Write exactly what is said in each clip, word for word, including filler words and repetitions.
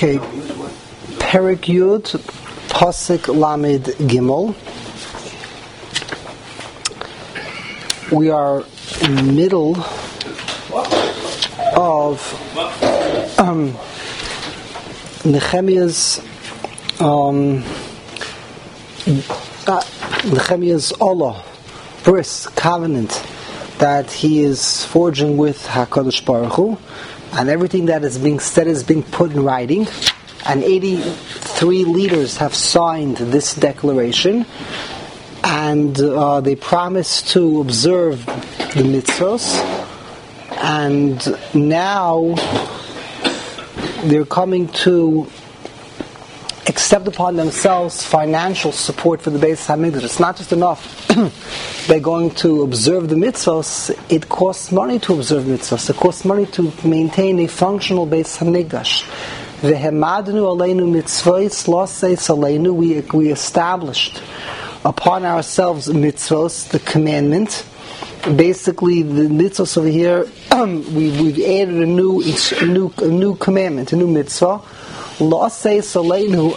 Okay, Perek Yud, Pasuk Lamed Gimel. We are in the middle of um, Nehemiah's um, uh, Nehemiah's Olah, bris, covenant that he is forging with HaKadosh Baruch Hu, and everything that is being said is being put in writing. And eighty-three leaders have signed this declaration, and uh, they promise to observe the mitzvos. And now they're coming to accept upon themselves financial support for the Beis HaMikdash. It's not just enough. They're going to observe the mitzvos. It costs money to observe mitzvos. It costs money to maintain a functional Beis HaMikdash. Vehemadnu aleinu mitzvos loseis aleinu. We we established upon ourselves mitzvos, the commandment. Basically, the mitzvos over here, we we've added a new a new a new commandment, a new mitzvah. Loseis aleinu.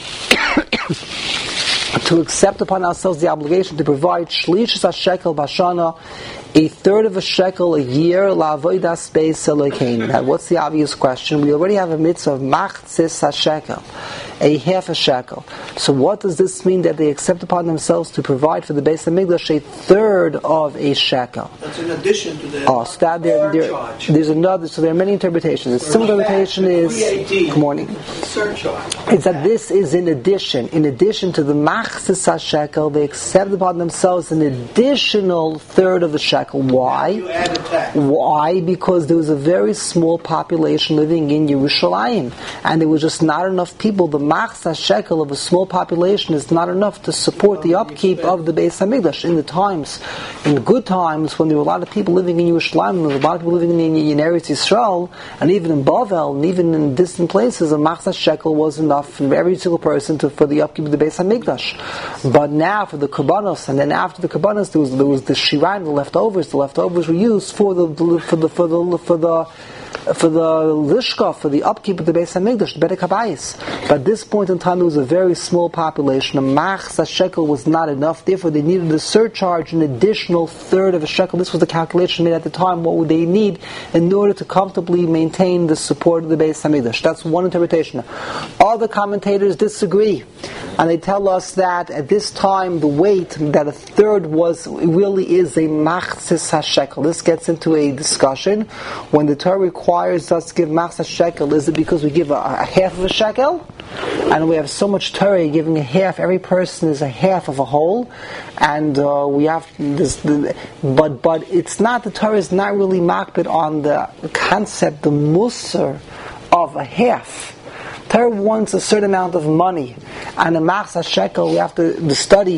To accept upon ourselves the obligation to provide shlishas shekel bashana, a third of a shekel a year, la'avodas beis Elokeinu. Now, what's the obvious question? We already have a mitzvah of machzis shekel, a half a shekel. So what does this mean that they accept upon themselves to provide for the Beis HaMikdash a third of a shekel? That's in addition to the oh, so that there, there, surcharge. There's another, so there are many interpretations. The simple interpretation is, good morning, surcharge. It's that this is in addition, in addition to the machzis shekel, they accept upon themselves an additional third of the shekel. Why? You add a tax. Why? Because there was a very small population living in Yerushalayim, and there was just not enough people. The machzas shekel of a small population is not enough to support the upkeep of the Beis HaMikdash. In the times, in the good times, when there were a lot of people living in Yerushalayim, there were a lot of people living in, in Eretz Yisrael, and even in Bavel, and even in distant places, a machzas shekel was enough for every single person to, for the upkeep of the Beis HaMikdash. But now, for the Kabbanos, and then after the Kabbanos, there was there was the Shirah, the leftovers. The leftovers were used for the for the for the for the for the lishka, for the upkeep of the Beis HaMikdash, the Bedek HaBayis. But at this point in time, there was a very small population. A machzas shekel was not enough. Therefore, they needed to surcharge an additional third of a shekel. This was the calculation made at the time. What would they need in order to comfortably maintain the support of the Beis HaMikdash? That's one interpretation. Other commentators disagree, and they tell us that at this time, the weight that a third was really is a machzis shekel. This gets into a discussion when the Torah requires us to give machzas shekel. Is it because we give a, a half of a shekel, and we have so much Torah giving a half? Every person is a half of a whole, and uh, we have this. The, but but it's not. The Torah is not really makbid on the concept, the musar of a half. Torah wants a certain amount of money, and a machzas shekel we have to, to study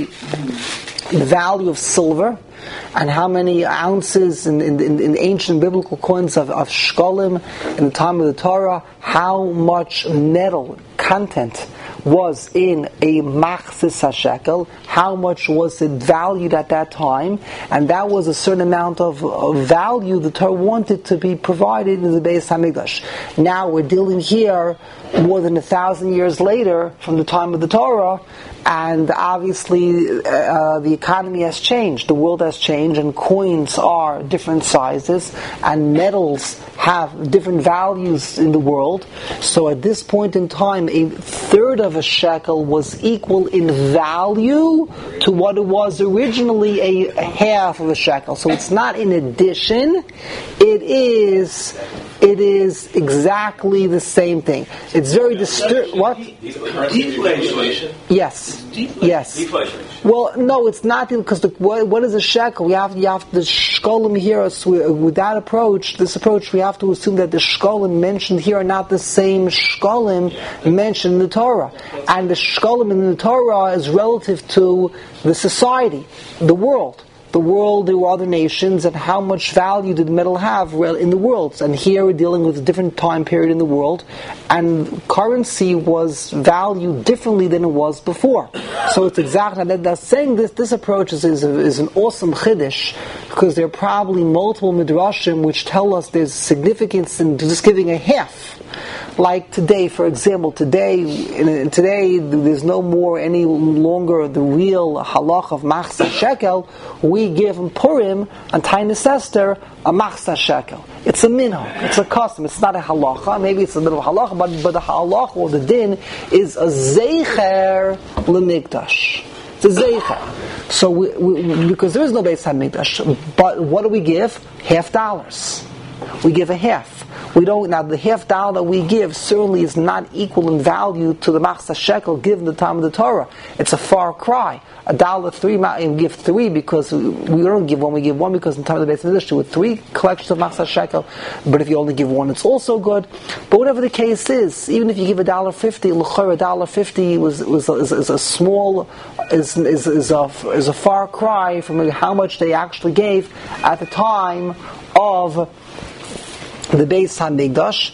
the value of silver, and how many ounces in, in, in ancient biblical coins of, of shkolim in the time of the Torah, how much metal content was in a machzis shekel, how much was it valued at that time, and that was a certain amount of, of value the Torah wanted to be provided in the Beis HaMikdash. Now we're dealing here more than a thousand years later from the time of the Torah, and obviously uh, the economy has changed, the world has changed, and coins are different sizes, and metals have different values in the world. So at this point in time, a third of a shekel was equal in value to what it was originally a half of a shekel. So it's not in addition, it is it is exactly the same thing. It's very distur- what? Deflation. Yes. Deflation. Yes. Deflation. Well, no, it's not, because the, what, what is a shekel? We have, you have the shkolim here. So with that approach, this approach, we have to assume that the shkolim mentioned here are not the same shkolim mentioned in the Torah, and the shkolim in the Torah is relative to the society, the world. The world, there were other nations, and how much value did metal have in the world? And here we're dealing with a different time period in the world, and currency was valued differently than it was before. So it's exactly that. That's saying this. This approach is, is, is an awesome chiddush, because there are probably multiple midrashim which tell us there's significance in just giving a half. Like today, for example, today, in, today there's no more any longer the real halach of machzah shekel. We give in Purim on Tainis Esther a machzah shekel. It's a minhag, it's a custom. It's not a halacha. Maybe it's a bit of a halacha, but but the halacha or the din is a zeicher lemikdash. It's a zeicher. So we, we, because there is no Beis Hamikdash, but what do we give? Half dollars. We give a half. We don't now. The half dollar that we give certainly is not equal in value to the machzah shekel given the time of the Torah. It's a far cry. A dollar three, we give three because we don't give one. We give one because in the time of the Beis Hamikdash there were three collections of machzah shekel. But if you only give one, it's also good. But whatever the case is, even if you give a dollar fifty, l'chor a dollar fifty was was is, is a small is is is a is a far cry from how much they actually gave at the time of the Beis Hamikdash.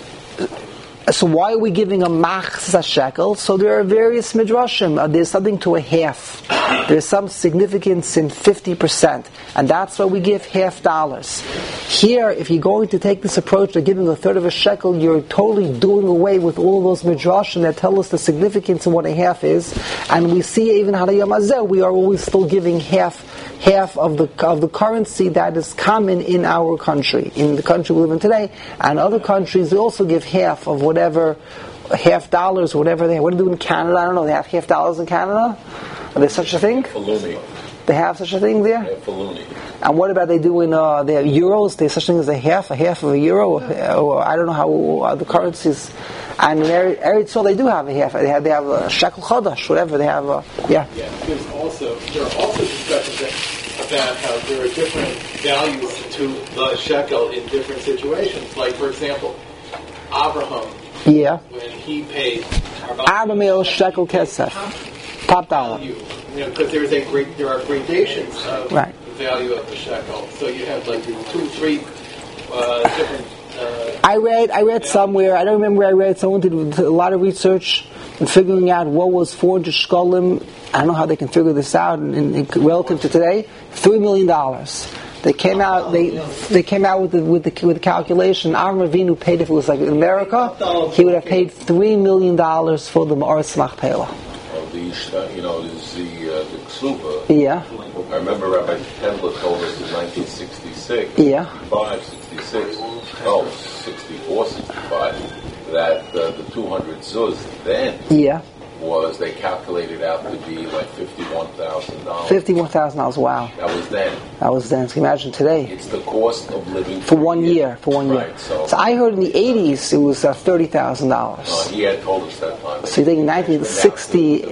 So why are we giving a machzah shekel? So there are various midrashim. Uh, there's something to a half. There's some significance in fifty percent, and that's why we give half dollars. Here, if you're going to take this approach of giving a third of a shekel, you're totally doing away with all those midrashim that tell us the significance of what a half is. And we see even Harayam Hazeh, we are always still giving half. half of the of the currency that is common in our country, in the country we live in today, and other countries they also give half of whatever, half dollars, whatever they have. What do they do in Canada? I don't know. They have half dollars in Canada? Are there such a thing? Faluni. They have such a thing there? Yeah, faluni. And what about they do in uh, they have euros? There's such a thing as a half, a half of a euro, or, or I don't know how uh, the currencies. And in Eretz Yisrael they do have a half. They have they have a shekel chadash, whatever they have. A, yeah. Yeah. There's also there are also discussions about how there are different values to the shekel in different situations. Like for example, Abraham. Yeah. When he paid Arba mil shekel kesef, top dollar. You know, because there's a great there are gradations of right. the value of the shekel. So you have like two, three uh, different. Uh, I read, I read somewhere. I don't remember where I read. Someone did a lot of research in figuring out what was four hundred shkolim. I don't know how they can figure this out in, in, relative to today. Three million dollars. They came out. They they came out with the with the with the calculation. Avram Avinu paid, if it was like in America, he would have paid three million dollars for the Ma'aras Machpelah. Oh, the you know, there's the uh, the Ksluba. Yeah. I remember Rabbi Tendler told us in nineteen sixty-six, yeah, sixty-five, sixty-six, no, sixty-four, sixty-five, that uh, the two hundred zuz then yeah. was, they calculated out to be like fifty-one thousand dollars. fifty-one thousand dollars, wow. That was then. That was then. So imagine today. It's the cost of living for one year. year. For one right, year. So, so I heard in the eighties it was uh, thirty thousand dollars. Uh, he had told us that time. So you think in nineteen sixty?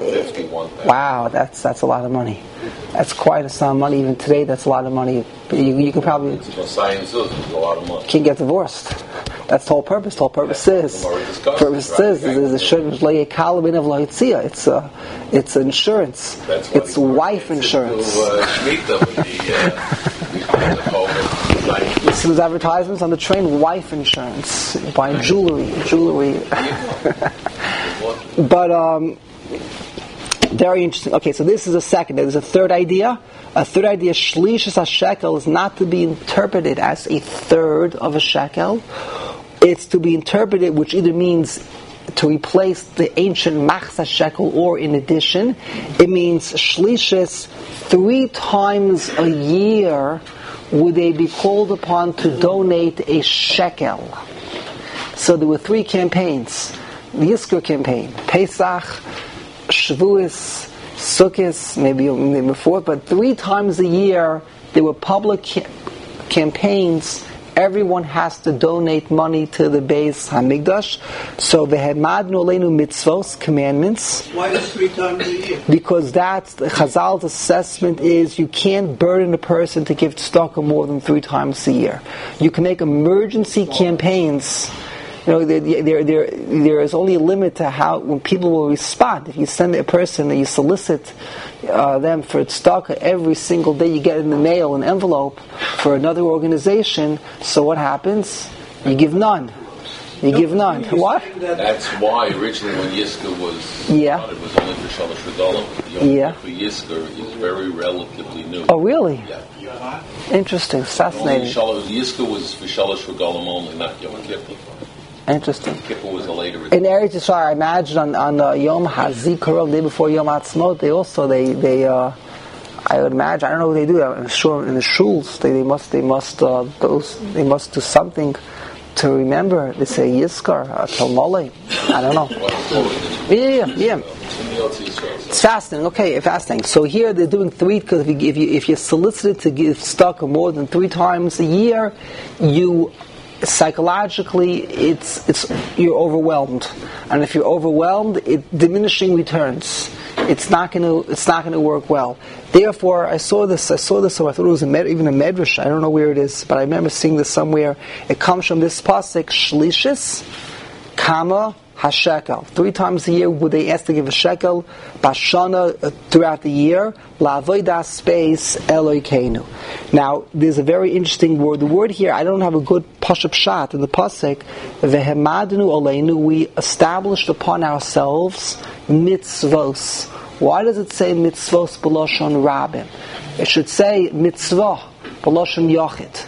Wow, that's that's a lot of money. That's quite a sum of money. Even today, that's a lot of money. You, you can probably science is a lot of money. Can't get divorced. That's the whole purpose. The whole purpose is purpose right, is is a shouldn't lay a column of loitzia. It's a it's insurance. That's it's wife insurance. This is advertisements on the train. Wife insurance. Buy jewelry, jewelry. But um. Very interesting. Okay, so this is a second. There's a third idea. A third idea, shlishas shekel, is not to be interpreted as a third of a shekel. It's to be interpreted, which either means to replace the ancient machzah shekel or in addition. It means shlishas, three times a year would they be called upon to donate a shekel. So there were three campaigns. The Yizkor campaign, Pesach, Shavuos, Sukkot, maybe, maybe before, but three times a year there were public ca- campaigns. Everyone has to donate money to the Beis Hamikdash. So they had Madnu Aleinu mitzvos, commandments. Why is three times a year? Because that's the Chazal's assessment is you can't burden a person to give tzedakah more than three times a year. You can make emergency campaigns. You know, there, there, there, there is only a limit to how when people will respond. If you send a person and you solicit uh, them for tzedakah every single day, you get in the mail an envelope for another organization. So what happens? You give none. You give none. What? That's why originally when Yizkor was yeah. started, it was only for Shalosh Regalim. Yeah. For Yizkor is very relatively new. Oh, really? Yeah. Interesting. Fascinating. Yizkor was for Shalosh Regalim only, not Yom Kippur. Interesting. Kippur was a later. In Eretz Yisrael, I imagine on, on uh, Yom HaZikaron, the day before Yom HaAtzmaut, they also, they, they uh, I would imagine, I don't know what they do, I'm sure in the shuls, they, they must, they must, uh, those, they must do something to remember. They say Yizkar, uh, Talmale, I don't know. Yeah, yeah, yeah. It's fasting, okay, fasting. So here they're doing three, because if you, if you if you're solicited to give stock more than three times a year, you psychologically it's it's you're overwhelmed, and if you're overwhelmed, it diminishing returns. It's not going to it's not going to work well. Therefore, I saw this. I saw this. So I thought it was a med, even a medrash. I don't know where it is, but I remember seeing this somewhere. It comes from this pasuk Shlishis Kama Hashekel. Three times a year would they ask to give a shekel, Bashana uh, throughout the year, La'avodas space Elokeinu. Now, there's a very interesting word. The word here, I don't have a good pashup shot in the pasuk. Vehemadnu Oleinu, we established upon ourselves mitzvos. Why does it say mitzvos b'loshon rabim? It should say mitzvah b'loshon yochid.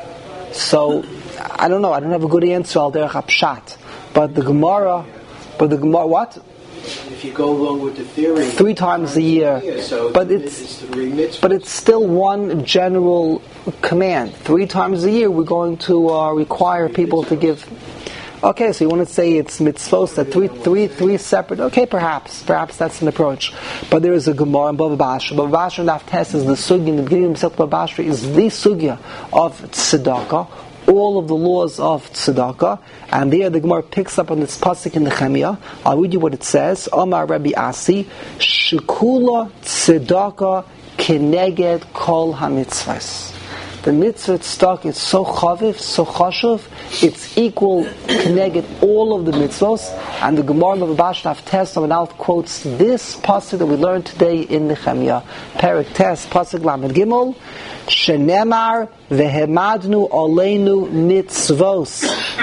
So, I don't know. I don't have a good answer al derech hapshat. But the Gemara, but the Gemara, what? If you go along with the theory, three times a year, yeah, so but it's, it's, it's three mitzvahs. but it's still one general command. Three times a year, we're going to uh, require people to give. Okay, so you want to say it's mitzvos that three, three, three separate. Okay, perhaps, perhaps that's an approach. But there is a Gemara in Bava Basra. Bava Basra and Aftes is the sugya in the beginning of Bava Basra is the sugya of tzedakah. All of the laws of tzedakah, and there the Gemara picks up on this pasuk in the Nehemiah. I'll read you what it says. Omar Rabbi Asi, Shekula tzedakah keneged kol hamitzvahs. The mitzvah tzedakah is so chaviv, so chashuv, it's equal keneged all of the mitzvahs. And the Gemara of Basra Tes Lamed quotes this pasuk that we learned today in the Nehemiah. Perek Tes pasuk Lamed Gimel. Shenemar vehemadnu oleinu mitzvos.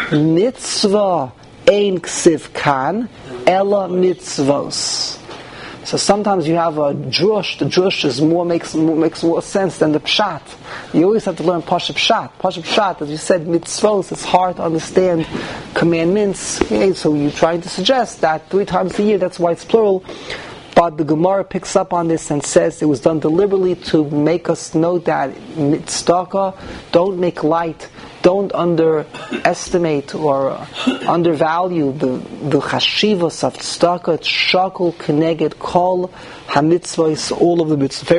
Mitzvah ein ksiv kan, ela mitzvos. So sometimes you have a drush. The drush is more makes more, makes more sense than the pshat. You always have to learn pashup pshat. Pashup pshat, as you said, mitzvos. It's hard to understand commandments. Okay, so you're trying to suggest that three times a year. That's why it's plural. But the Gemara picks up on this and says it was done deliberately to make us know that tzedakah, don't make light, don't underestimate or uh, undervalue the the chashivas of tzedakah. It's shakul keneged kol hamitzvahs, all of the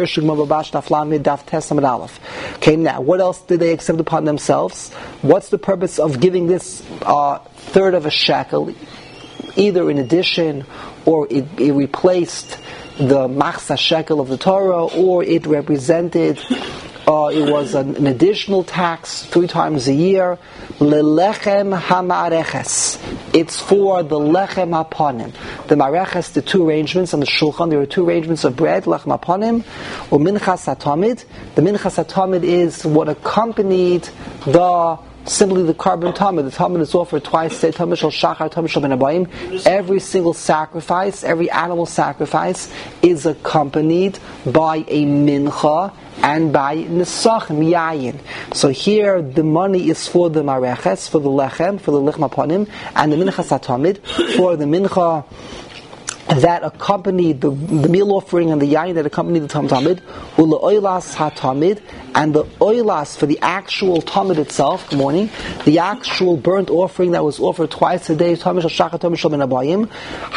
mitzvahs. Okay, now what else did they accept upon themselves? What's the purpose of giving this uh, third of a shekel? Either in addition, or it, it replaced the machzah shekel of the Torah, or it represented, uh, it was an, an additional tax three times a year. Lelechem hamareches. It's for the lechem hapanim. The mareches, the two arrangements on the shulchan, there are two arrangements of bread, lechem hapanim, or minchas hatamid. The minchas hatamid is what accompanied the simply the carbon tamid. The tamid is offered twice. Say tamid shel shachar, tamid shel ben habayim. Every single sacrifice, every animal sacrifice, is accompanied by a mincha and by nesachim yayin. So here the money is for the mareches, for the lechem, for the lechem hapanim, and the minchas hatamid for the mincha that accompanied the, the meal offering and the yayin that accompanied the tam tamid, ula oilas hatamid, and the oilas for the actual tamid itself. Good morning. The actual burnt offering that was offered twice a day. Tamid shel shachar, tamid shel ben habayim,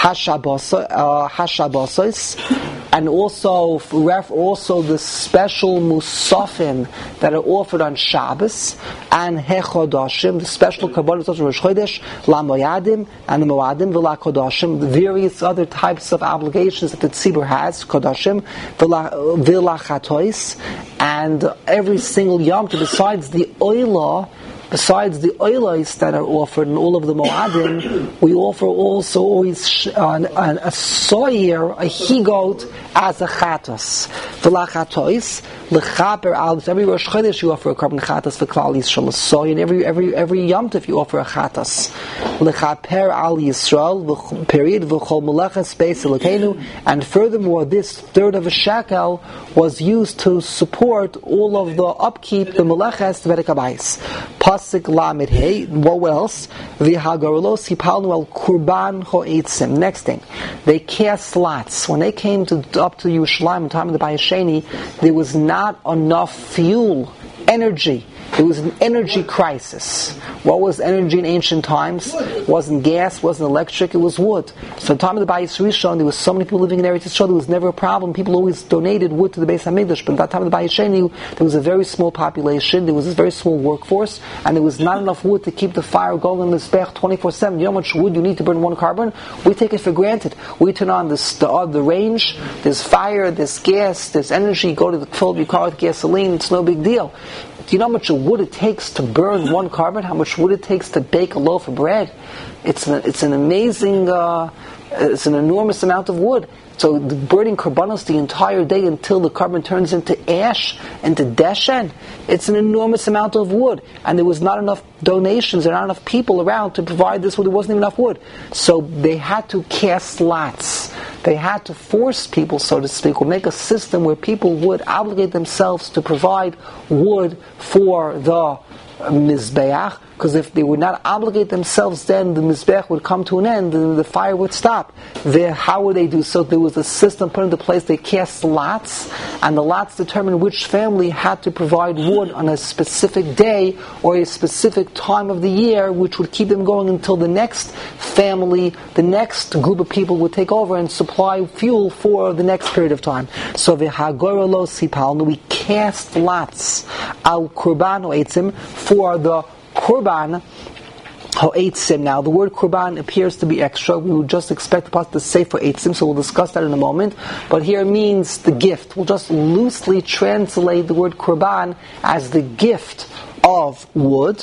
hashabasos, and also ref also the special musafim that are offered on Shabbos, and hechodashim, the special kabbalah of Rosh Chodesh, la moyadim and the moadim v'la kodashim, the various other types of obligations that the tzibur has, kodashim, v'la chatois, and every single yom, besides the oila, besides the oilos that are offered in all of the moadim, we offer also always an, an, a soyer, a he goat, as a chatos. V'la chatois, L'chaper al, every Rosh Chodesh you offer a carbon chatas for Klal Yisrael. So and every every every Yom Tov you offer a chatas. L'chaper al Yisrael, period. V'chol melechas beis Elokeinu. And furthermore, this third of a shekel was used to support all of the upkeep, the melechas, the Vedek Pasik Lamed Hey. What else? V'hagarolos hipalnu al kurban ho'etzim. Next thing, they cast lots. When they came to up to Yerushalayim in the time of the Bayis Sheni, there was not enough fuel, energy. It was an energy crisis. What was energy in ancient times? It wasn't gas, wasn't electric, it was wood. So at the time of the Bayis Rishon, there was so many people living in Eretz Yisrael, there was never a problem. People always donated wood to the Beis HaMikdash. But at that time of the Bayis Sheni, there was a very small population, there was a very small workforce, and there was not enough wood to keep the fire going in the Mizbech twenty-four seven. You know how much wood you need to burn one carbon? We take it for granted. We turn on this, the, uh, the range, there's fire, there's gas, there's energy, go to the, fill up your car with gasoline, it's no big deal. Do you know how much wood it takes to burn one carbon? How much wood it takes to bake a loaf of bread? It's an, it's an amazing, uh, it's an enormous amount of wood. So the burning karbanos the entire day until the carbon turns into ash, into deshen, it's an enormous amount of wood. And there was not enough donations, there were not enough people around to provide this wood. There wasn't even enough wood. So they had to cast lots. They had to force people, so to speak, or make a system where people would obligate themselves to provide wood for the Mizbeach, because if they would not obligate themselves, then the Mizbeach would come to an end and the fire would stop. There, how would they do so? There was a system put into place. They cast lots, and the lots determined which family had to provide wood on a specific day or a specific time of the year, which would keep them going until the next family, the next group of people would take over and supply fuel for the next period of time. So v'hagorolo sipalnu, we cast lots al kurban ho'etzim for the kurban ho'etzim. Now, the word kurban appears to be extra. We would just expect the pasuk to say for eitzim, so we'll discuss that in a moment. But here it means the gift. We'll just loosely translate the word kurban as the gift of wood.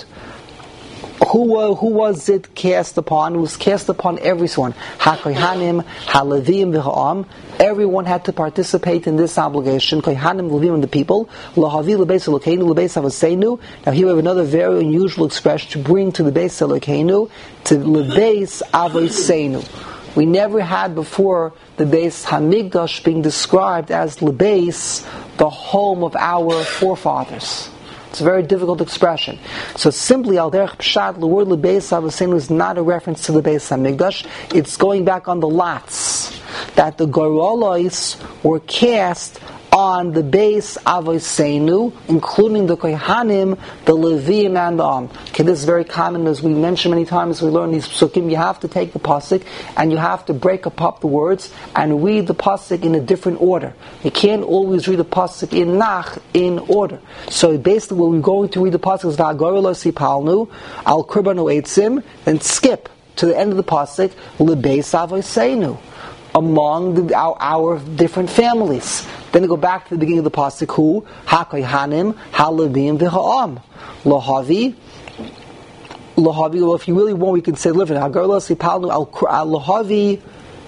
Who, uh, who was it cast upon? It was cast upon everyone. HaKohanim, HaLevim, v'ha'am. Everyone had to participate in this obligation. Kohanim, Levim, and the people. Lahavi lebeis Elokeinu, lebeis Avoseinu. Now here we have another very unusual expression to bring to the Beis Elokeinu, to lebeis Avoseinu. We never had before the Beis Hamikdash being described as lebeis, the home of our forefathers. It's a very difficult expression. So simply, al derech pshat, the word lebeis Avoseinu is not a reference to the Beis Hamikdash. It's going back on the lots that the Gorolos were cast on the Beis Avoseinu, including the Kohanim, the Levim, and the Am. Okay, this is very common, as we mentioned many times. We learn these psukim. You have to take the pasuk and you have to break up the words and read the pasuk in a different order. You can't always read the pasuk in nach in order. So basically, when we're going to read the pasuk is V'hagorolos hipalnu al kurban ho'etzim, then skip to the end of the pasuk lebeis Avoseinu, among the, our, our different families. Then we go back to the beginning of the pasuk, who HaKohanim, HaLevim, v'ha'am. Lohavi, Lohavi. Well, if you really want, we can say living. Hagorlos hipalnu al Lohavi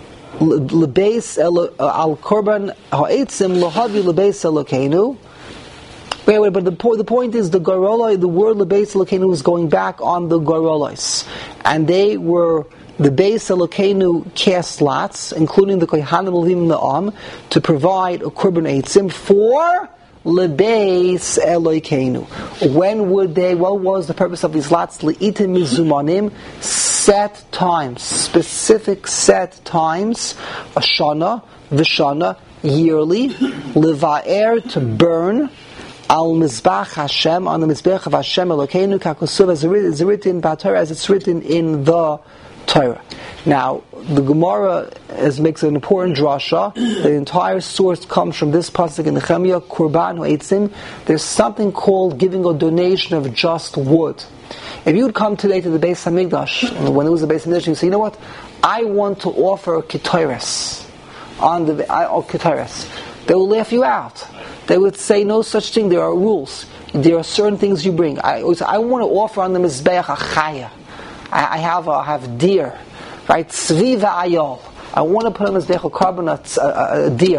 lebeis al korban ha'etzim Lohavi lebeis Elokeinu. Wait, wait, but the, po- the point is the Goroloi, the word lebeis Elokeinu was going back on the Gorolos, and they were. The Beis Elokeinu cast lots, including the Kohanim, Levim, and the Am, to provide a Kurban Eitzim for Lebeis Elokeinu. When would they, what was the purpose of these lots? Le'itim mizumanim, set times, specific set times, Ashana, Vishana, yearly, Leva'er, to burn, Al Mizbach Hashem, on the Mizbech of Hashem Elokeinu, Kakosuv, as it's written, as it's written in the Torah. Now, the Gemara is, makes an important drasha. The entire source comes from this pasuk in Nehemiah, Kurban Ho'etzim. There's something called giving a donation of just wood. If you would come today to the Beis Hamikdash, and when it was the Beis Hamikdash, you say, you know what? I want to offer a ketores on the or ketores. They will laugh you out. They would say no such thing. There are rules. There are certain things you bring. I, I want to offer on the Mizbeach a chaya. I have a, I have deer, right? Tzvi v'ayol. I want to put on this Mizbeach a carbon, a, a deer.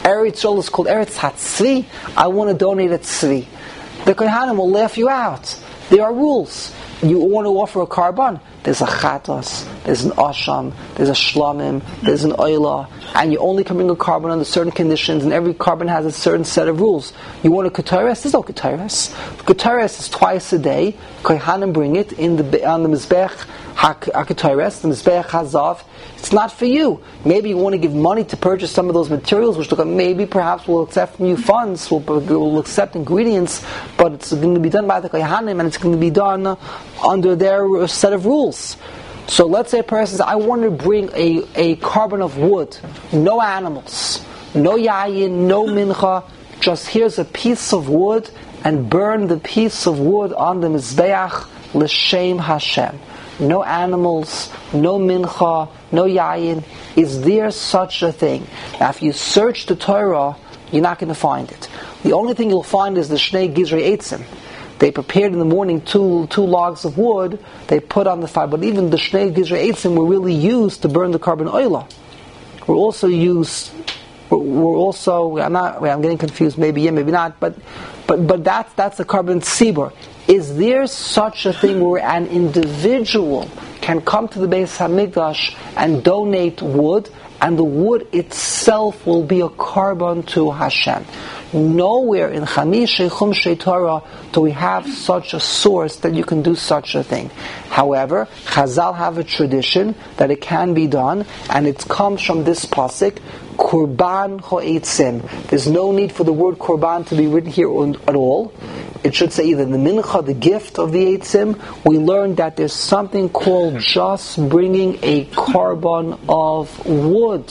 Eretz Yisrael is called Eretz HaTzvi. I want to donate a tzvi. The Kohanim will laugh you out. There are rules. You want to offer a carbon. There's a chatas, there's an asham, there's a shlamim, there's an oila, and you only can bring a carbon under certain conditions, and every carbon has a certain set of rules. You want a kataris? There's no kataris. Kataris is twice a day. Kohanim bring it in the on the mizbech hakataris, the mizbech hazav. It's not for you. Maybe you want to give money to purchase some of those materials, which maybe perhaps will accept from you funds, will, will accept ingredients, but it's going to be done by the Kohanim, and it's going to be done under their set of rules. So let's say a person says, I want to bring a, a carbon of wood, no animals, no yayin, no mincha, just here's a piece of wood, and burn the piece of wood on the mizbeach l'shem Hashem. No animals, no mincha, no yayin. Is there such a thing? Now, if you search the Torah, you're not going to find it. The only thing you'll find is the Shnei Gizrei Eitzim. They prepared in the morning two two logs of wood. They put on the fire, but even the Shnei Gizrei Eitzim were really used to burn the carbon oila. We're also used. We're also. I'm not. I'm getting confused. Maybe yeah, maybe not. But but but that's that's the carbon tzibur. Is there such a thing where an individual can come to the Beis Hamikdash and donate wood, and the wood itself will be a carbon to Hashem? Nowhere in Chamisha Chumshei Torah do we have such a source that you can do such a thing. However, Chazal have a tradition that it can be done, and it comes from this pasuk, Kurban Ho'etzim. There's no need for the word Kurban to be written here at all. It should say either the mincha, the gift of the eitzim. We learned that there's something called just bringing a carbon of wood.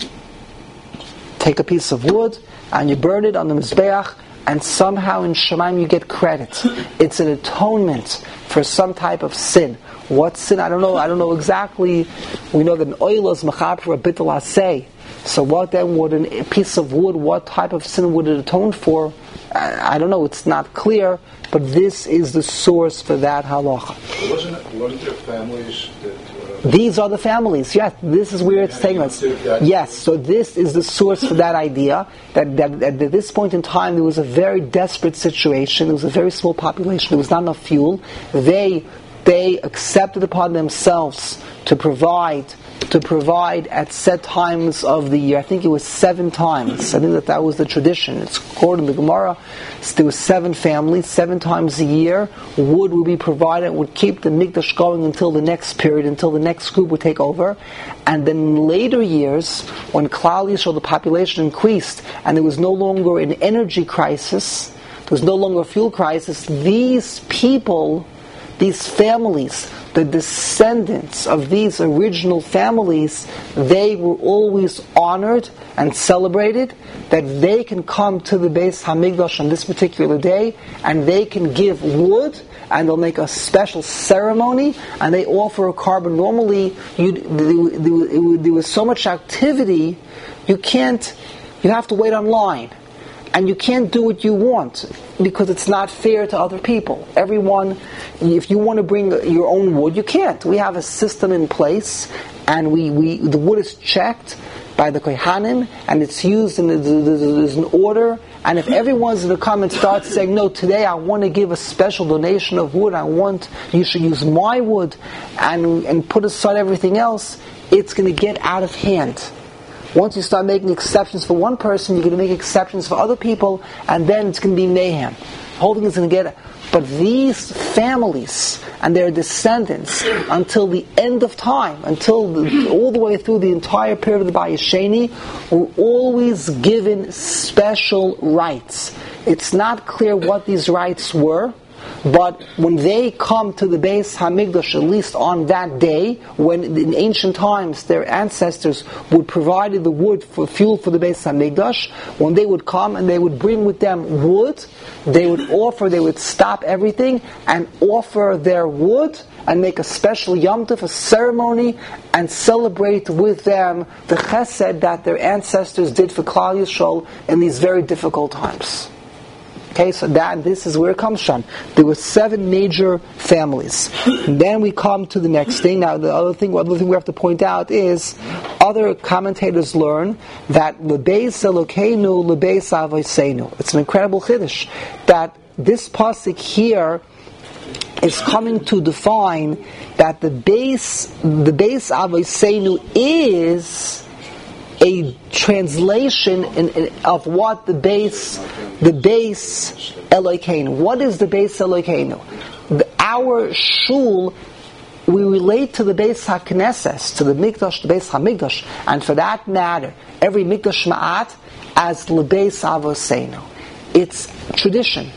Take a piece of wood and you burn it on the mizbeach, and somehow in Shemaim you get credit. It's an atonement for some type of sin. What sin? I don't know. I don't know exactly. We know that an oil is machab for a bittul asay. So what then would a piece of wood, what type of sin would it atone for? I, I don't know, it's not clear, but this is the source for that halacha. Wasn't it, weren't there families that... Uh, These are the families, yes, this is where it's taking us. Yes, so this is the source for that idea, that, that, that at this point in time there was a very desperate situation, there was a very small population, there was not enough fuel. They, they accepted upon themselves to provide to provide at set times of the year. I think it was seven times. I think that that was the tradition. It's quoted in the Gemara. So there were seven families, seven times a year. Wood would be provided, would keep the Mikdash going until the next period, until the next group would take over. And then in later years, when Klal Yisrael, the population increased, and there was no longer an energy crisis, there was no longer a fuel crisis, these people, these families, the descendants of these original families, they were always honored and celebrated that they can come to the Beis Hamikdash on this particular day, and they can give wood, and they'll make a special ceremony, and they offer a carbon. Normally, you, there, there, there was so much activity, you can't, you have to wait online. And you can't do what you want because it's not fair to other people. Everyone, if you want to bring your own wood, you can't. We have a system in place, and we, we the wood is checked by the Kohanim, and it's used in there's an order. And if everyone's going to come and start saying, no, today I want to give a special donation of wood, I want you should use my wood, and and put aside everything else, it's going to get out of hand. Once you start making exceptions for one person, you're going to make exceptions for other people, and then it's going to be mayhem. The whole thing is going to get... But these families and their descendants, until the end of time, until the, all the way through the entire period of the Bayis Sheni, were always given special rights. It's not clear what these rights were, but when they come to the Beis Hamikdash, at least on that day, when in ancient times their ancestors would provide the wood for fuel for the Beis Hamikdash, when they would come and they would bring with them wood, they would offer, they would stop everything and offer their wood and make a special Yom Tov, a ceremony, and celebrate with them the chesed that their ancestors did for Klal Yisrael in these very difficult times. Okay, so that this is where it comes from. There were seven major families. And then we come to the next thing. Now, the other thing, other thing we have to point out is other commentators learn that lebeis Elokeinu, lebeis avoseinu. It's an incredible chiddush that this pasuk here is coming to define that the base, the base avoseinu is a translation in, in, of what the base, the base Elokeinu. What is the base Elokeinu? The, our shul, we relate to the base HaKnesses, to the Mikdash, the base HaMikdash, and for that matter, every Mikdash Ma'at as the base Avoseinu. It's tradition.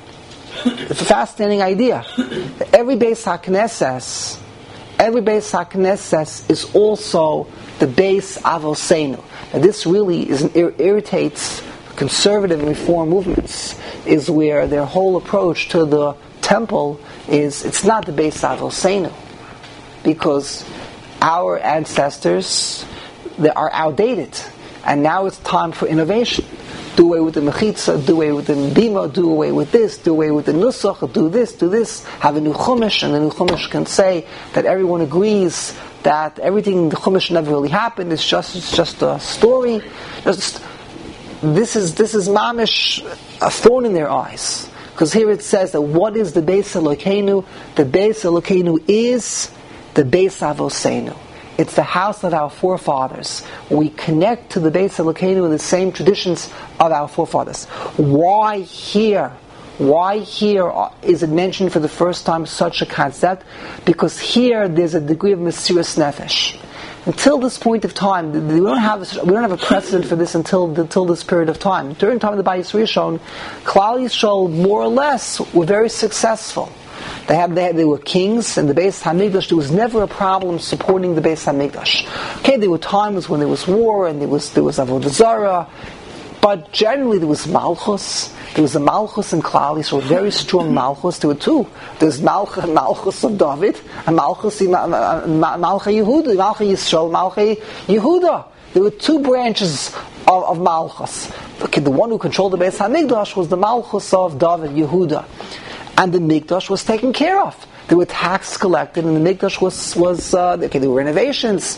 It's a fascinating idea. Every base HaKnesses, every base HaKnesses is also the base Avoseinu. And this really is, irritates conservative and reform movements, is where their whole approach to the temple is, it's not the base Avoseinu, because our ancestors, they are outdated, and now it's time for innovation. Do away with the mechitza, do away with the bima, do away with this, do away with the nusach, do this, do this, have a new chumash, and the new chumash can say that everyone agrees that everything in the chumash never really happened, it's just it's just a story. Just, this is this is mamish, a thorn in their eyes. Because here it says that what is the Beis Elokeinu? The Beis Elokeinu is the Beis Avoseinu. It's the house of our forefathers. We connect to the Beis Elokeinu with the same traditions of our forefathers. Why here? Why here is it mentioned for the first time such a concept? Because here there's a degree of Mesiras Nefesh. Until this point of time, we don't have a, we don't have a precedent for this until until this period of time. During the time of the Bayis Rishon, Klal Yisrael more or less were very successful. They had, they had, they were kings, and the Beis Hamikdash, there was never a problem supporting the Beis Hamikdash. Okay, there were times when there was war and there was there was Avodah Zarah, but generally there was Malchus. There was a Malchus in Klal Yisrael, a very strong Malchus. There were two. There's Malchus, Malchus of David, and Malchus, Malchus Yehuda, Malchus Yisrael, Malchus Yehuda. There were two branches of, of Malchus. Okay, the one who controlled the Beis Hamikdash was the Malchus of David, Yehuda. And the Mikdash was taken care of. There were tax collected, and the Mikdash was, was uh, okay, there were renovations.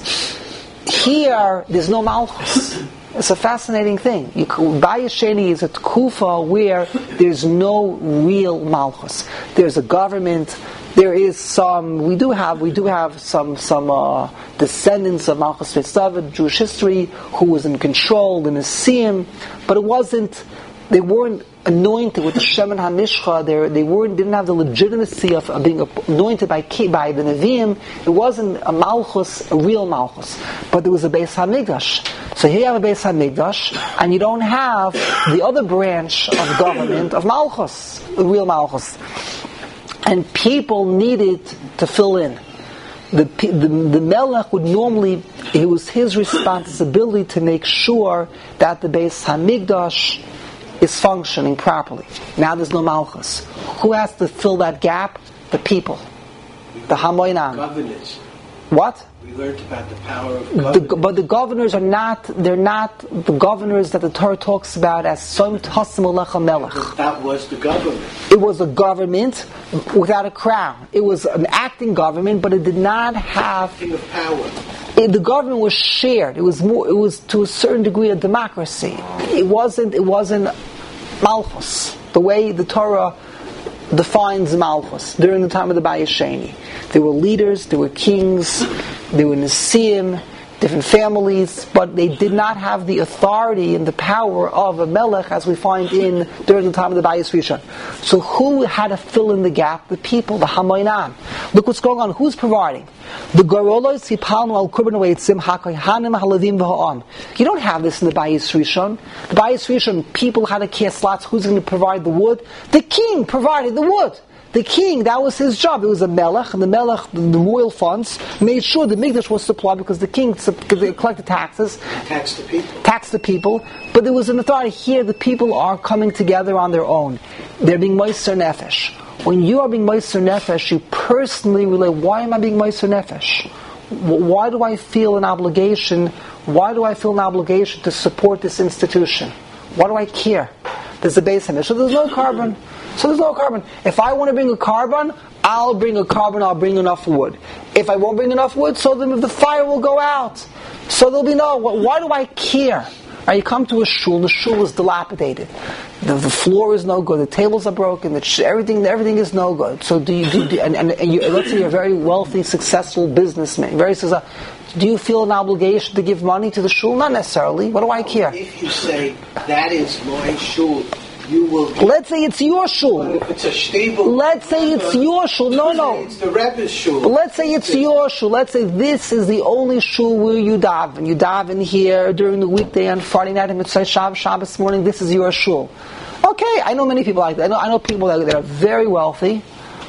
Here, there's no Malchus. It's a fascinating thing. Bayis Sheni is a Tkufa where there's no real Malchus. There's a government. There is some. We do have. We do have some some uh, descendants of Malchus Beis David, Jewish history, who was in control, the Nisim, but it wasn't. They weren't anointed with the Shemen HaMishcha. They they weren't didn't have the legitimacy of, of being anointed by by the Nevi'im. It wasn't a Malchus, a real Malchus, but there was a Beis Hamikdash. So here you have a Beis Hamikdash, and you don't have the other branch of government of Malchus, the real Malchus. And people needed to fill in. The, the the Melech would normally, it was his responsibility to make sure that the Beis Hamikdash is functioning properly. Now there's no Malchus. Who has to fill that gap? The people. The Hamoinam. Governors. What? We learned about the power of The, governors. but the governors are not, they're not the governors that the Torah talks about as Som Tasim Alecha Melech. That was the government. It was a government without a crown. It was an acting government, but it did not have... King of power. It, the government was shared. It was more. It was to a certain degree a democracy. It wasn't. It wasn't Malchus the way the Torah defines Malchus during the time of the Bayis Sheni. There were leaders. There were kings. There were Nesiim, different families, but they did not have the authority and the power of a Melech as we find in during the time of the Bayis Rishon. So who had to fill in the gap? The people, the Hamoinam. Look what's going on. Who's providing? The Gorolos Hipalnu al Kurban Weitzim HaKohanim Halavim V'Ha'am. You don't have this in the Bayis Rishon. The Bayis Rishon, people had to cast lots. Who's going to provide the wood? The king provided the wood. The king, that was his job. It was a melech, and the melech, the royal funds, made sure the Mikdash was supplied because the king collected taxes. Tax the people. Tax the people. But there was an authority. Here, the people are coming together on their own. They're being Moiser Nefesh. When you are being Moiser Nefesh, you personally relate, why am I being Moiser Nefesh? Why do I feel an obligation? Why do I feel an obligation to support this institution? Why do I care? There's a Beis Hamikdash, so there's no carbon. So there's no carbon. If I want to bring a carbon, I'll bring a carbon, I'll bring enough wood. If I won't bring enough wood, so then the fire will go out. So there'll be no, why do I care? Right, you come to a shul, the shul is dilapidated. The, the floor is no good, the tables are broken, the sh- everything everything is no good. So do you, do, do and, and, and you, let's say you're a very wealthy, successful businessman, very successful. Do you feel an obligation to give money to the shul? Not necessarily. What do I care? If you say, that is my shul, you will... Let's say it's your shul. But if it's a stable... Let's say it's your shul. No, no. It's the Rebbe's shul. But let's say it's your shul. Let's say this is the only shul where you daven. You daven here during the weekday on Friday night and Mitzvah Shabbos, Shabbos morning. This is your shul. Okay, I know many people like that. I know, I know people that, that are very wealthy.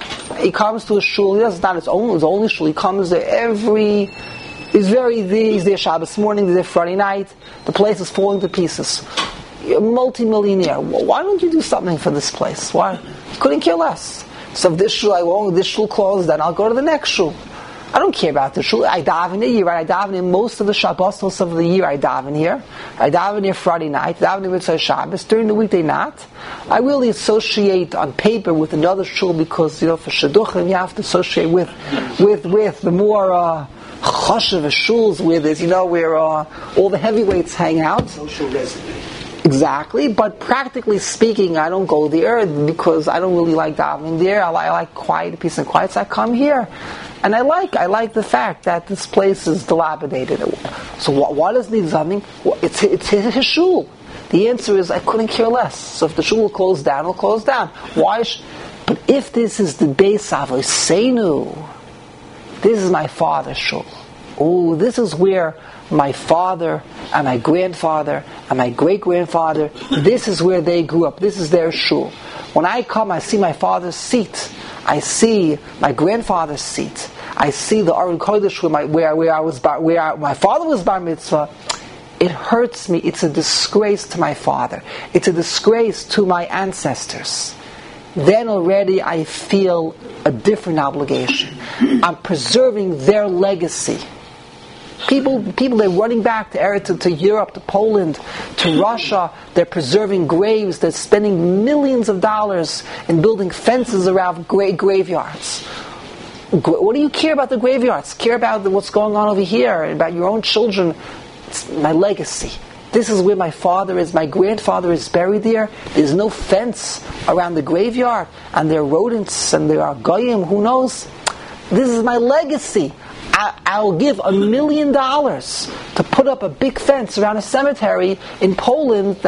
He comes to a shul. He doesn't, not his own, his only shul. He comes there every... He's very... He's there Shabbos morning. He's there Friday night. The place is falling to pieces. You're a multi-millionaire. Why don't you do something for this place? Why? You couldn't care less. So if this shul, I won't, this shul closed, then I'll go to the next shul. I don't care about the shul. I daven a year, right? I daven in most of the Shabbos of the year. I daven here. I daven here Friday night. Daven in Mitzvah Shabbos. During the weekday, not. I really associate on paper with another shul because, you know, for shidduchim you have to associate with, with, with the more uh, chashuv shuls where there's, you know, where uh, all the heavyweights hang out. Social resume. Exactly, but practically speaking, I don't go there because I don't really like davening there. I like, I like quiet, peace and quiet, so I come here. And I like I like the fact that this place is dilapidated. So what, what does need something? Well, it's, it's his shul. The answer is I couldn't care less. So if the shul will close down, it'll close down. Why? Sh- but if this is the Beis Avoseinu, this is my father's shul. Oh, this is where my father and my grandfather and my great-grandfather, this is where they grew up. This is their shul. When I come, I see my father's seat. I see my grandfather's seat. I see the Aron Kodesh where, my, where, where I was, bar, where I, my father was bar mitzvah. It hurts me. It's a disgrace to my father. It's a disgrace to my ancestors. Then already I feel a different obligation. I'm preserving their legacy. People, people, they're running back to, to, to Europe, to Poland, to Russia. They're preserving graves. They're spending millions of dollars in building fences around gra- graveyards. What do you care about the graveyards? Care about the, what's going on over here, about your own children. It's my legacy. This is where my father is. My grandfather is buried there. There's no fence around the graveyard, and there are rodents, and there are goyim. Who knows? This is my legacy. I'll give a million dollars to put up a big fence around a cemetery in Poland,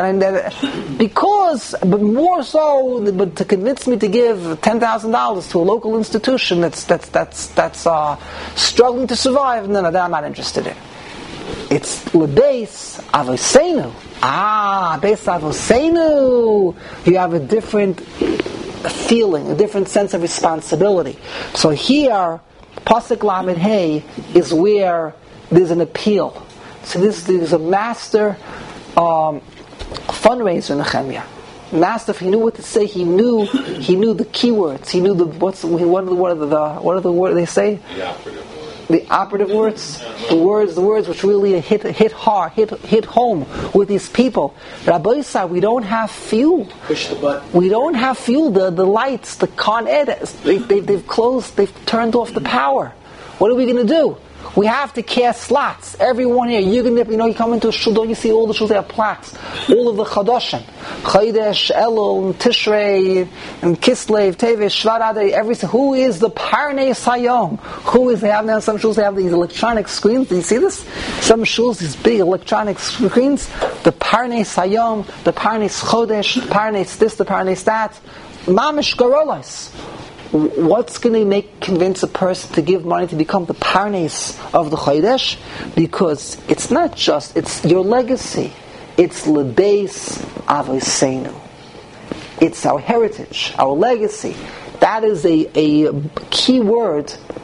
because, but more so, but to convince me to give ten thousand dollars to a local institution that's that's that's that's uh, struggling to survive. No, no, that I'm not interested in. It's lebeis avoseinu. Ah, beis avoseinu. You have a different feeling, a different sense of responsibility. So here, Pasuk Lamed Hey is where there's an appeal. So this is a master um, fundraiser in Nehemiah. Master, he knew what to say. He knew he knew the keywords. He knew the what's what are the what are the what are the words they say? The operative words. The operative words, the words, the words which really hit hit hard, hit hit home with these people. Rabbi Yisrael, we don't have fuel. Push the button. We don't have fuel. The the lights, the Con Ed, they, they, they've closed. They've turned off the power. What are we going to do? We have to cast slots. Everyone here, you're gonna, you know, you come into a shul, don't you see all the shuls, they have plaques. All of the Chadoshim. Chodesh, Elul, Tishrei, and Kislev, Tevesh, Shvat Adar, everything. Who is the Parnei Sayom? Who is, they have now, some shuls, they have these electronic screens. Do you see this? Some shuls, these big electronic screens. The Parnei Sayom, the Parnei Chodesh, the Parnei this, the Parnei that. Mamish Garolas. What's going to make convince a person to give money to become the parnes of the Chodesh? Because it's not just, it's your legacy. It's lebeis avoseinu. It's our heritage, our legacy. That is a, a key word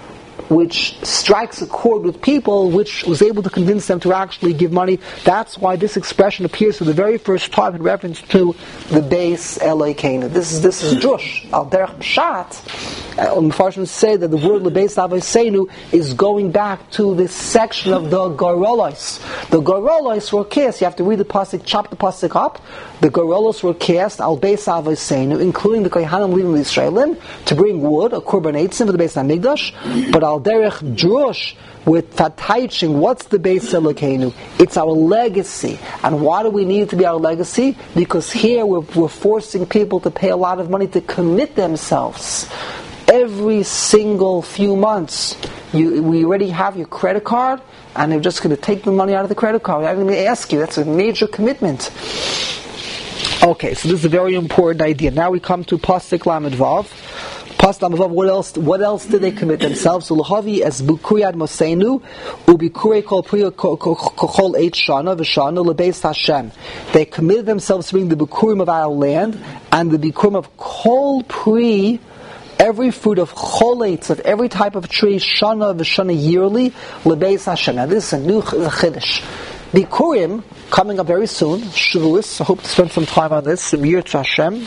which strikes a chord with people, which was able to convince them to actually give money. That's why this expression appears for the very first time in reference to the base Elokeinu. This is this is drush al derech pshat. Um, Farshim say that the word lebeis avoseinu is going back to this section of the Gorolos. The Gorolos were cast. You have to read the pasuk, chop the pasuk up. The Gorolos were cast al beis avoseinu, including the Kohanim leaving the Israelim to bring wood, a korban eitzim for the Beis Hamikdash, but al derech drush with fataiching. What's the Beis Elokeinu? It's our legacy. And why do we need it to be our legacy? Because here we're, we're forcing people to pay a lot of money to commit themselves. Every single few months, you, we already have your credit card, and they're just going to take the money out of the credit card. I'm going to ask you. That's a major commitment. Okay, so this is a very important idea. Now we come to Pasuk Lamed Vav. Pasuk Lamed Vav. What else? What else did they commit themselves? Ulahavi as bukuriyad moseinu ubikurei kol priya kol eight shana v'shana lebeis Hashem. They committed themselves to bring the bikurim of our land and the bikurim of kol pri. Every fruit of cholates, of every type of tree, shana v'shana yearly, lebeis Hashem. Now this is a new chiddush. Bikurim, coming up very soon, Shavuos, I hope to spend some time on this, Yirtzeh Hashem.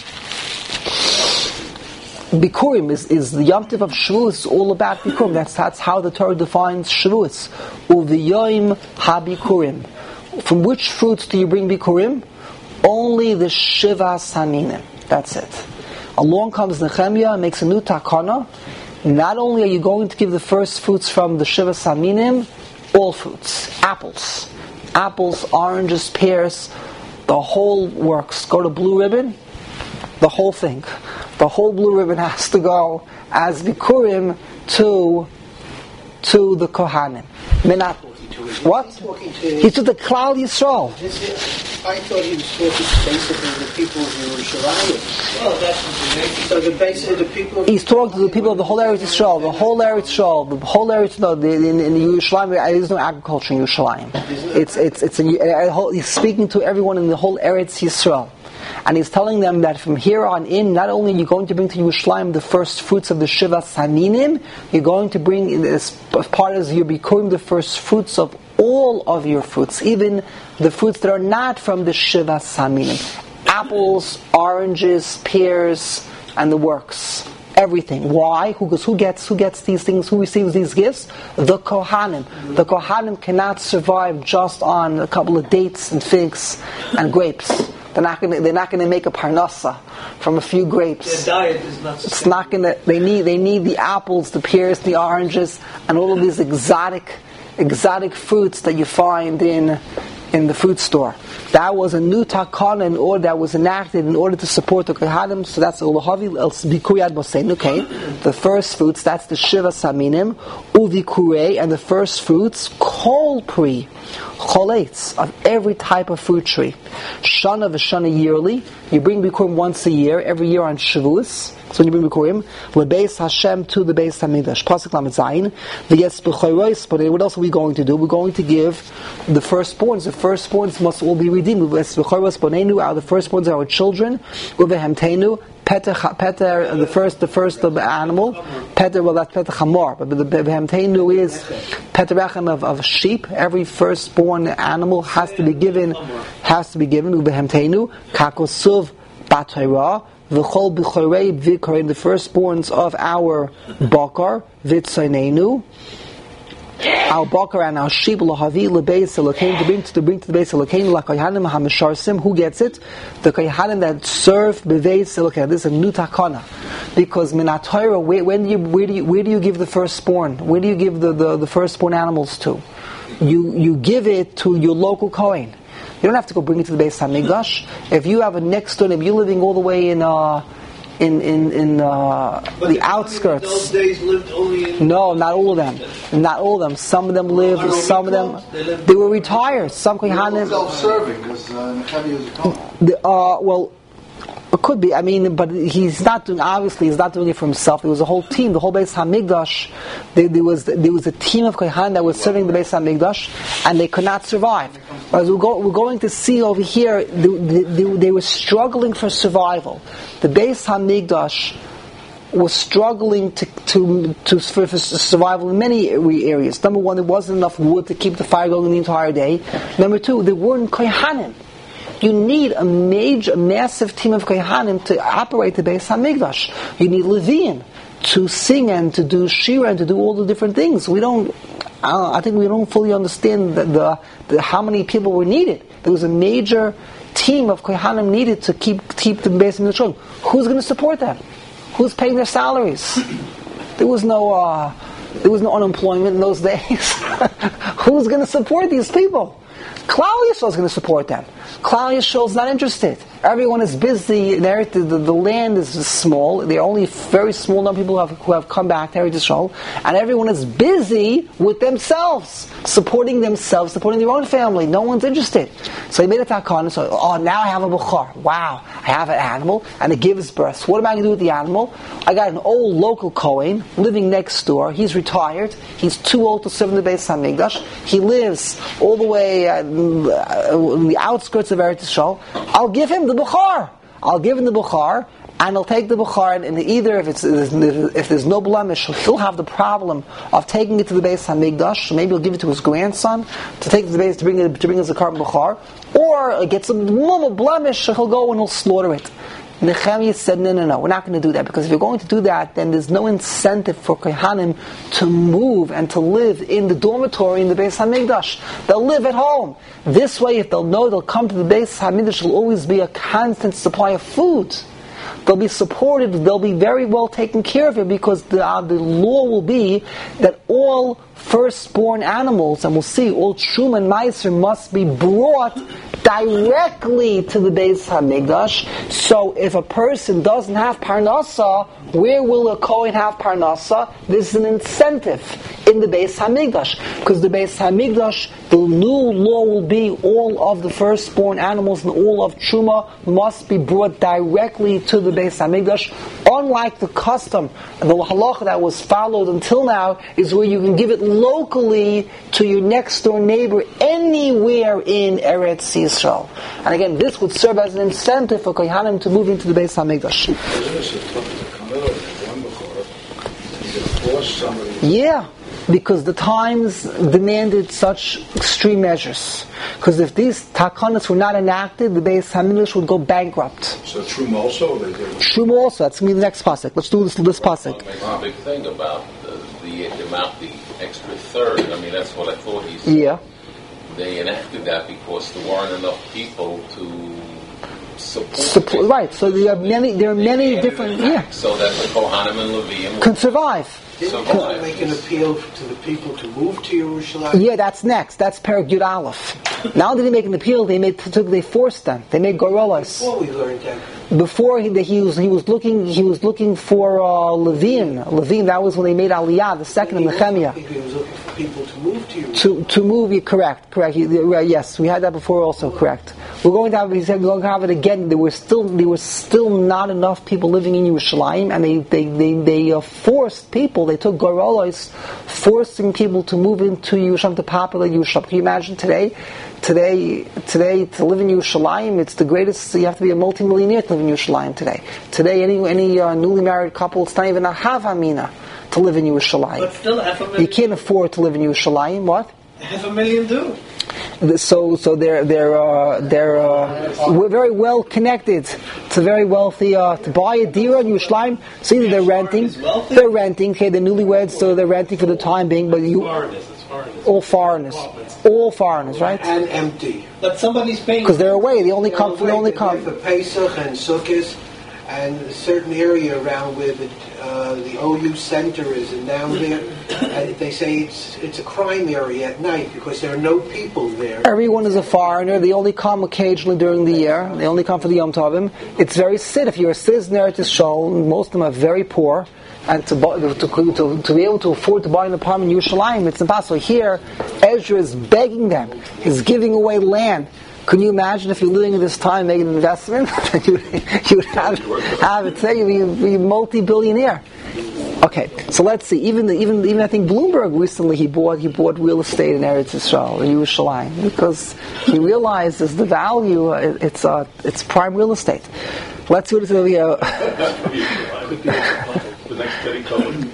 Bikurim is, is the Yom Tov of Shavuos, all about Bikurim. That's, that's how the Torah defines Shavuos. Uviyoim ha-Bikurim. From which fruits do you bring Bikurim? Only the Shiva Saminim. That's it. Along comes Nehemiah and makes a new takana. Not only are you going to give the first fruits from the Shiva Saminim, all fruits, apples, apples, oranges, pears, the whole works. Go to Blue Ribbon, the whole thing. The whole Blue Ribbon has to go as Bikurim to to the Kohanim. Menat. What? He's to the Klal Yisrael. I thought he was talking basically to the people of Yerushalayim. Well, that's so the basically the people. He's talking to the people of the whole Eretz Yisrael, the whole Eretz Yisrael, the whole Eretz. No, the, in, in Yerushalayim there is no agriculture in Yerushalayim. It's it's it's a, a whole, he's speaking to everyone in the whole Eretz Yisrael. And he's telling them that from here on in, not only are you going to bring to Yerushalayim the first fruits of the Shiva Saminim, you're going to bring, as part of your Bikurim, the first fruits of all of your fruits, even the fruits that are not from the Shiva Saminim. Apples, oranges, pears, and the works. Everything. Why? Who goes? Who gets? Who gets these things? Who receives these gifts? The Kohanim. The Kohanim cannot survive just on a couple of dates and figs and grapes. They're not going. They're not going to make a parnasa from a few grapes. Their diet is not. It's not going to. They need. They need the apples, the pears, the oranges, and all of these exotic, exotic fruits that you find in in the fruit store. That was a new takana in order that was enacted in order to support the Kohanim. So that's Ulahavi el Bikuriyad Mosein. Okay, the first fruits. That's the Shiva Saminim, Uvikurei, and the first fruits Kol Pri, Cholates of every type of fruit tree. Shana v'shana yearly. You bring Bikurim once a year, every year on Shavuos. So when you bring Bikurim, lebeis Hashem to the Beis Hamikdash. Pasuk Lamed Zayin. V'yes b'chayros. But what else are we going to do? We're going to give the firstborns. The firstborns must all be redeemed. V'yes b'chayros bonenu. Our the firstborns are our children. Uvehemtenu. Peter, Peter, the first, the first of the animal. Peter, well, that's Peter Chamor. But the Behemtenu is Peterachem of, of sheep. Every firstborn animal has to be given, has to be given. Ubehemtenu, Kakosuv Batayra, V'chol B'chorei V'korei, the firstborns of our Bakar, Vitzainenu. Our bakar and our sheep lahavi lebeis elokein to bring to bring to the base elokein la kohanim hamisharsim. Who gets it? The kohanim that serve beveis elokein. This is a new takana, because minat Torah, where, when do you where do you where do you give the firstborn? Where do you give the, the, the firstborn animals to? You you give it to your local kohen. You don't have to go bring it to the Beis Hamikdash. If you have a next door, if you're living all the way in. Uh, In in in uh, the, the outskirts. Those days lived only in no, not all of them. Not all of them. Some of them lived. Well, some of them they, they were retired. Some kohanim self-serving because Nehemiah is a kohen. Uh, well, it could be. I mean, but he's not doing. Obviously, he's not doing it for himself. There was a whole team. The whole Beis Hamikdash. There, there was there was a team of kohanim that was serving the Beis Hamikdash, and they could not survive. As we're, go, we're going to see over here, they, they, they were struggling for survival. The Beis Hamikdash was struggling to to, to for, for survival in many areas. Number one, there wasn't enough wood to keep the fire going the entire day. Number two, there weren't kohanim. You need a major, massive team of kohanim to operate the Beis Hamikdash. You need Leviim to sing and to do shira and to do all the different things. We don't. I, I think we don't fully understand the, the, the how many people were needed. There was a major team of kohanim needed to keep keep the Beis Hamikdash going. Who's going to support them? Who's paying their salaries? There was no uh, there was no unemployment in those days. Who's going to support these people? Klal Yisrael is going to support them. Klal Yisrael is not interested. Everyone is busy. The, the, the land is small. There are only a very small number of people who have, who have come back to Eretz Yisrael, and everyone is busy with themselves, supporting themselves, supporting their own family. No one's interested. So he made a takana. So, oh, now I have a bukhar. Wow, I have an animal, and it gives birth. What am I going to do with the animal? I got an old local Kohen living next door. He's retired. He's too old to serve in the Beis Hamikdash. He lives all the way uh, in the outskirts of Eretz Yisrael. I'll give him the bukhar. I'll give him the bukhar, and I'll take the bukhar, and either if it's if there's no blemish, he'll have the problem of taking it to the Beis Hamikdash. Maybe he'll give it to his grandson to take it to the Beis to bring it to bring us a carbon bukhar, or it gets a little blemish, he'll go and he'll slaughter it. Nehemiah said, no, no, no, we're not going to do that, because if you're going to do that, then there's no incentive for kohanim to move and to live in the dormitory in the Beis Hamikdash. They'll live at home. This way, if they'll know they'll come to the Beis Hamikdash, there'll always be a constant supply of food. They'll be supported, they'll be very well taken care of, it because the, uh, the law will be that all firstborn animals, and we'll see, all Truma and Meiser must be brought directly to the Beis Hamikdash. So if a person doesn't have Parnasa, where will a Kohen have Parnasa? There's an incentive in the Beis Hamikdash, because the Beis Hamikdash, the new law will be all of the firstborn animals and all of Truma must be brought directly to the Beis Hamikdash. Unlike the custom, the halacha that was followed until now is where you can give it locally to your next door neighbor anywhere in Eretz Yisrael. And again, this would serve as an incentive for kohanim to move into the Beis Hamikdash. Yeah, because the times demanded such extreme measures. Because if these takanas were not enacted, the Beis Hamikdash would go bankrupt. So Truma also? Truma also. That's going to be the next pasuk. Let's do this this pasuk. Well, the big thing about the, the, the amount, the extra third, I mean, that's what I thought he said. Yeah. They enacted that because there weren't enough people to support. support right. So there are many. There are they many different. Yeah. So that the Kohanim and Leviim can survive. Didn't you make an appeal to the people to move to Yerushalayim? Yeah, that's next. That's Perek Yud Aleph. Now did they make an appeal? They made. They forced them. They made gorillas. Before we learned that. Before he, he was he was looking he was looking for uh, Levine. Levine. That was when they made Aliyah, the second of Nehemiah. He was looking for people to move to Yerushalayim. To to move. Yeah, correct. Correct. He, uh, yes, we had that before. Also correct. We're going to have. He said we're going to have it again. There were still there were still not enough people living in Yerushalayim, and they they they, they uh, forced people. They took gorillas, forcing people to move into Yerushalayim, to populate Yerushalayim. Can you imagine today? Today, today to live in Yerushalayim, it's the greatest. You have to be a multi-millionaire to live in Yerushalayim today. Today, any any uh, newly married couple, it's not even a havamina to live in Yerushalayim. But still, half a million. You can't afford to live in Yerushalayim. What? Half a million do. So, so they're they're uh, they're uh, we're very well connected to very wealthy uh, to buy a dira in Yerushalayim. So either they're renting, they're renting. Okay, they're newlyweds, so they're renting for the time being. But you, all foreigners, all foreigners, right? And empty. But somebody's paying. Because they're away. They only come. They only They're come for Pesach and Sukkot, and a certain area around where the uh, the O U Center is, and down there, uh, they say it's it's a crime area at night because there are no people there. Everyone is a foreigner. They only come occasionally during the year. They only come for the Yom Tovim. It's very sad. If you're a citizen there, it's shown. Most of them are very poor. And to, to, to, to be able to afford to buy an apartment in Yerushalayim, it's impossible. Here, Ezra is begging them. He's giving away land. Can you imagine if you're living in this time making an investment? you, you would have, have it today, you'd be a multi-billionaire. Okay, so let's see. Even the, even even I think Bloomberg recently he bought he bought real estate in Eretz Yisrael in Yerushalayim because he realizes the value. Uh, it's uh, it's prime real estate. Let's see what it's going to be. Uh,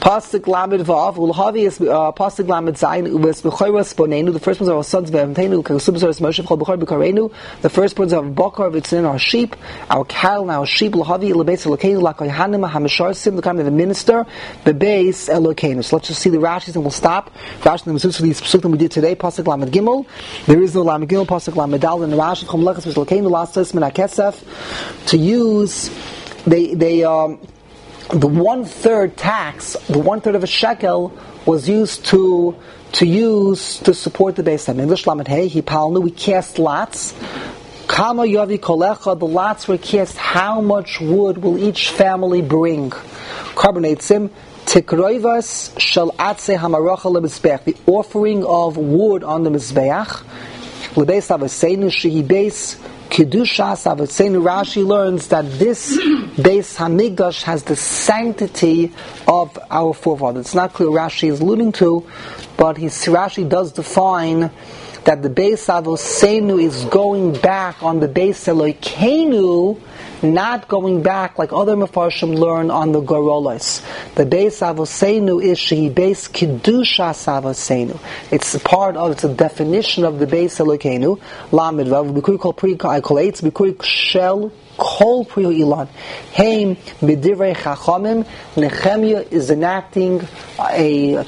Pasuk Lamed Vav Ulhavi is uh, Pasuk Lamed Zayin Uves B'Chayras Bonenu. The first ones are our sons V'Avtenu Kasubsaris Moshe B'Chol B'Chol B'Karenu. The first ones are Bakar V'Tzin, our sheep, our cattle, and our sheep. Ulhavi Lebeis Elokeinu Lakoyhanim Hamishar. The kind of the minister, the base Elokeinu. So let's just see the Rashis and we'll stop. Rashi and the Mesus for these Pesukim we did today. Pasuk Lamed Gimel. There is no Lamed Gimel. Pasuk Lamed Dal and the Rashi Chom Lechas Elokeinu Lasas Min HaKesef. To use, they they um, the one third tax, the one third of a shekel was used to to use to support the base. In English, Lamed Hey Hipalnu. We cast lots. Kama Yavi Kolecha, the lots were cast. How much wood will each family bring? Carbonatesim, Tikroivas Shal Atse Hamarocha LeMizbeach, the offering of wood on the Mizbeach. Lebeis Avaseinu Shehi Beis Kedushas Avaseinu. Rashi learns that this Beis Hamikdash has the sanctity of our forefathers. It's not clear Rashi is alluding to, but his Rashi does define that the Beis Avosenu is going back on the Beis Elokeinu, not going back like other Mefarshim learn on the Gorolos. The Beis Avosenu is Shehi Beis Kedushas Avosenu. It's a part of, it's a definition of the Beis Elokeinu. Lamed Vav, B'kuri Kol Pri Kol Eitz, B'kuri Shel Kol Pri Ilan. Heim B'divrei Chachamim. Nehemiah is enacting a, a,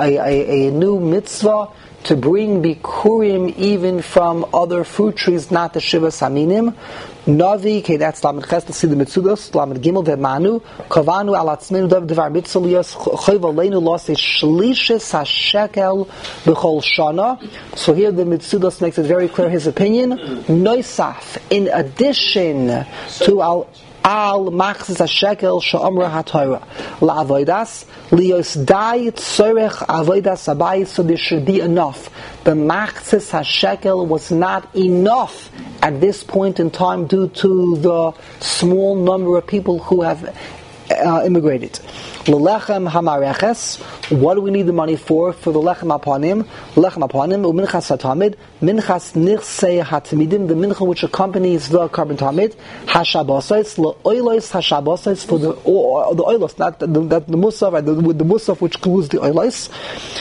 a, a new mitzvah to bring bikurim even from other fruit trees, not the Shiva Saminim. Navi, okay, that's Lamed Ches, to see the Mitzudos, Lamed Gimel, Vemanu, Kavanu, Alatzmenu, Dav, Devar, Mitzalios, Choyvalenu, Los, Shlishis, HaShekel, B'chol Shana. So here the Mitzudos makes it very clear his opinion. Noisaf, in addition to Al, Al Machzis HaShekel Sha'amra HaTorah La'avoidas Lios Dai Tzorech Avoidas Abayis. So there should be enough. The Machzis HaShekel was not enough at this point in time due to the small number of people who have uh, immigrated. L'lechem hamareches. What do we need the money for? For the lechem apanim, lechem apanim, u'minchas hatamid, minchas nichsei hatamidim, the mincha which accompanies the carbon tamid, hashabosais, le'oilos hashabosais, for the or, the oilos, not the, the, the musaf, the, the musaf which includes the oilos.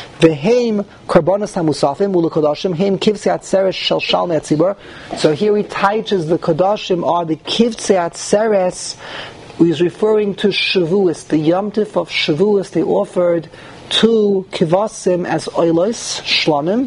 Veheim karbonos hamusafim u'lekodashim, heim kivsei atzeres shel shalmei atzibur. So here he teaches the kodashim are the kivsei atzeres. He's referring to Shavuos, the Yom Tif of Shavuos they offered to Kivasim as Oilos, Shlomim.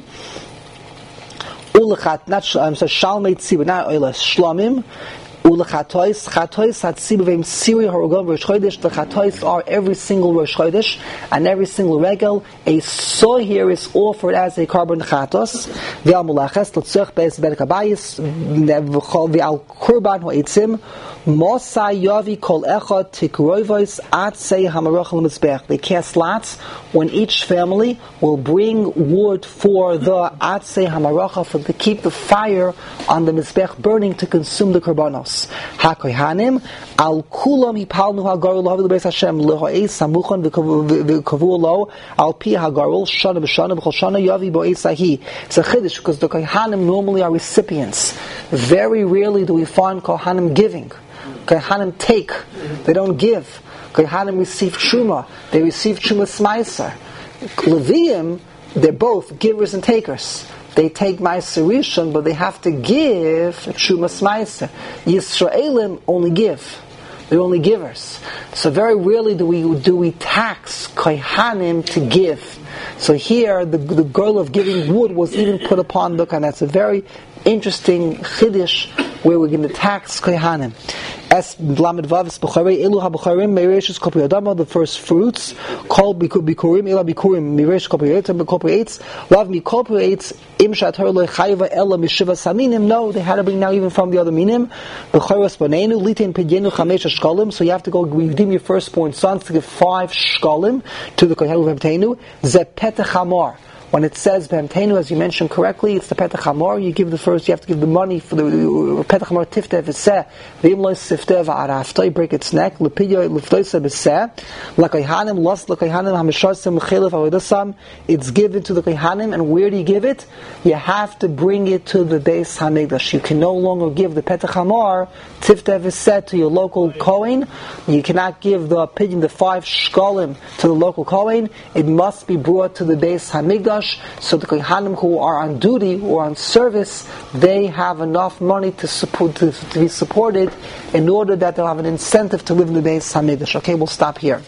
Ulechat, not I'm sorry, Shalmei Tzibur, not Oilos, Shlomim. Ulechatois, Chatois Hatzibur Veim Siri Harogov Rosh Chodesh. The Chatois are every single Rosh Chodesh and every single Regel. A sohir is offered as a carbon chatos. Ve'al Mulaches L'tzech Beis Ben Kabayis Ve'al Kurban Ho'itzim Mosai Yavi Kol Echad Tikroivos Atzei Hamaroch L'Mizbech. They cast lots when each family will bring wood for the Atzei Hamarocha, for to keep the fire on the Mizbech burning to consume the Karbanos. HaKohanim Al Kulam Hipalnu Hagarul Havi L'Beis Hashem L'Ho'ez Samuchon V'Kavu Lo Al Pi Hagarul Shana B'Shana B'Chol Shana Yavi Bo'ez Ahi. It's a chiddush because the Kohanim normally are recipients. Very rarely do we find Kohanim giving. Kohanim take, they don't give. Kohanim receive Truma, they receive Truma Smaiser. Leviim, they're both givers and takers. They take Ma'aser Rishon, but they have to give Truma Smaiser. Yisraelim only give. They're only givers. So very rarely do we do we tax Kohanim to give. So here, the the goal of giving wood was even put upon the Kohanim. That's a very interesting chiddush where we're going to tax Kohanim. As Lamed Vavis B'Charei Elu HaB'Charim Meireshus Kopri Adama, the first fruits called Bikurim Ela Bikurim Meiresh Kopri Eitz Kopri Eitz Lav Mi Kopri Eitz Im Shatar Lo Chayva Ela Mishiva Saminim. No, they had to bring now even from the other minim. B'Charos Banenu Litin Pidenu Chamesh Shkalim. So you have to go redeem your firstborn sons to give five shkalim to the Kohen V'Hemteinu. Ze Petach Hamar. When it says B'Hamteinu, as you mentioned correctly, it's the Petach Hamor. You give the first, you have to give the money for the Petach Hamor Tifteh V'seh, V'im Lo Sifteh V'Arafta, you break its neck, L'Pidyo L'Ftoisa B'seh, L'Kayhanim, Los L'Kayhanim, Hamishasem, L'Chilef, Avodasam, it's given to the Kayhanim, and where do you give it? You have to bring it to the Beis HaMikdash. You can no longer give the Petach Hamor, Tifteh V'seh, to your local Kohen. You cannot give the opinion, the five shkolim, to the local Kohen. It must be brought to the Beis HaMikdash, so the Kohanim who are on duty or on service, they have enough money to support to, to be supported in order that they'll have an incentive to live in the Beis HaMikdash. Okay, we'll stop here.